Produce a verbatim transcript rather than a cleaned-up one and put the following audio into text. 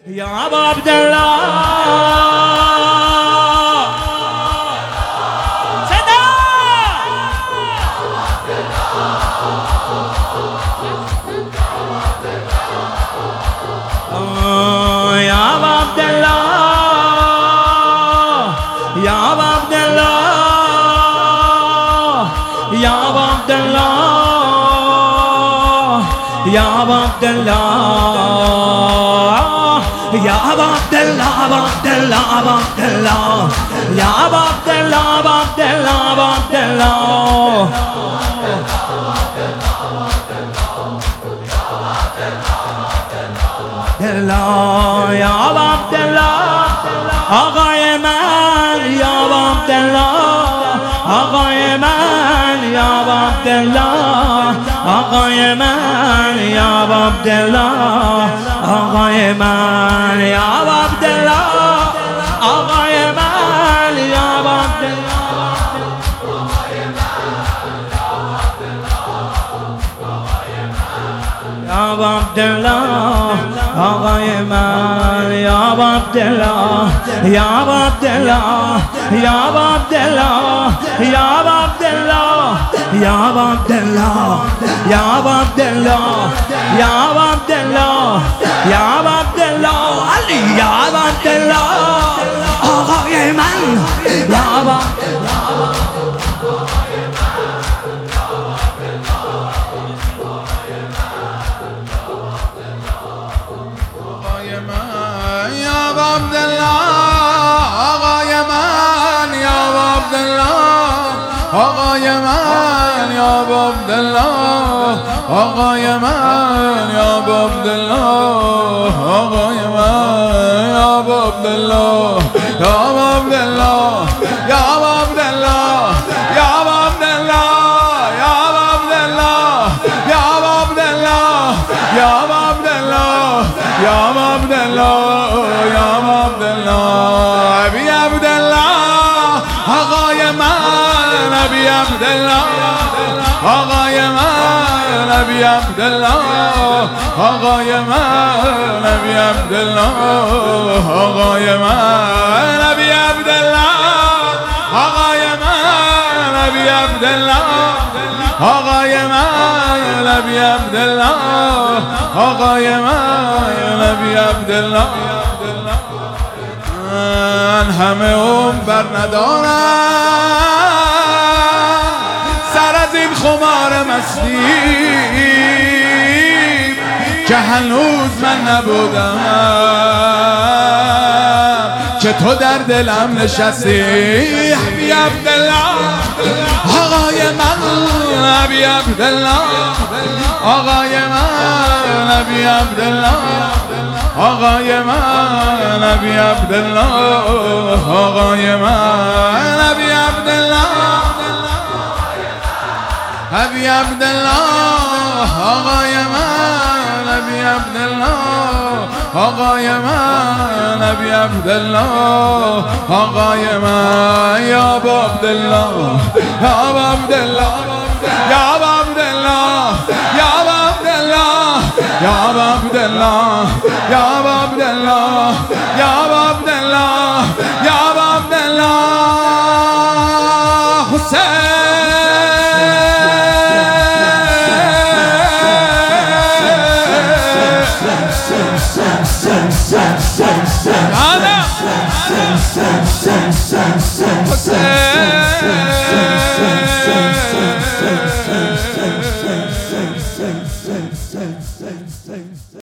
یا ابا عبدالله صدا یا ابا عبدالله یا ابا عبدالله یا ابا عبدالله یا ابا عبدالله یا ابا عبدالله ابا عبدالله ابا عبدالله یا ابا عبدالله ابا عبدالله ابا عبدالله یا ابا عبدالله آقای من یا ابا عبدالله آقای من یا ابا عبدالله آقای من یا ابا عبدالله آقای من یا ابا عبدالله آقای من یا ابا عبدالله یا ابا عبدالله آقای من یا ابا عبدالله یا ابا عبدالله یا ابا عبدالله یا ابا عبدالله یا ابا عبدالله یا ابا عبدالله یا ابا عبدالله یا ابا عبدالله علی یا ابا عبدالله آقای من یا ابا آقای من یا ابا عبدالله آقای من یا ابا عبدالله آقای من یا ابا عبدالله یا ابا عبدالله یا ابا عبدالله یا ابا عبدالله یا ابا عبدالله یا ابا عبدالله یا ابا عبدالله یا ابا عبدالله یا ابا عبدالله ابی عبدالله آقای من ابی عبدالله آقای من ابی عبدالله آقای من ابی عبدالله آقای من ابی عبدالله آقای من ابی عبدالله آقای من ابی عبدالله آقای من ابی عبدالله من همه عمر بر ندارم سر از این خمار مستی که هنوز من نبودم که تو در دلم نشستی ابی عبدالله آقای من ابی عبدالله آقای من ابی عبدالله آقای من ابی عبدالله آقای من ابی عبدالله ابی عبدالله آقای من ابی عبدالله آقای من ابی عبدالله آقای من یا ابا عبدالله یا ابا عبدالله یا ابا عبدالله یا ابا عبدالله یا ابا عبدالله یا ابا عبدالله یا ابا عبدالله یا ابا عبدالله حسین Say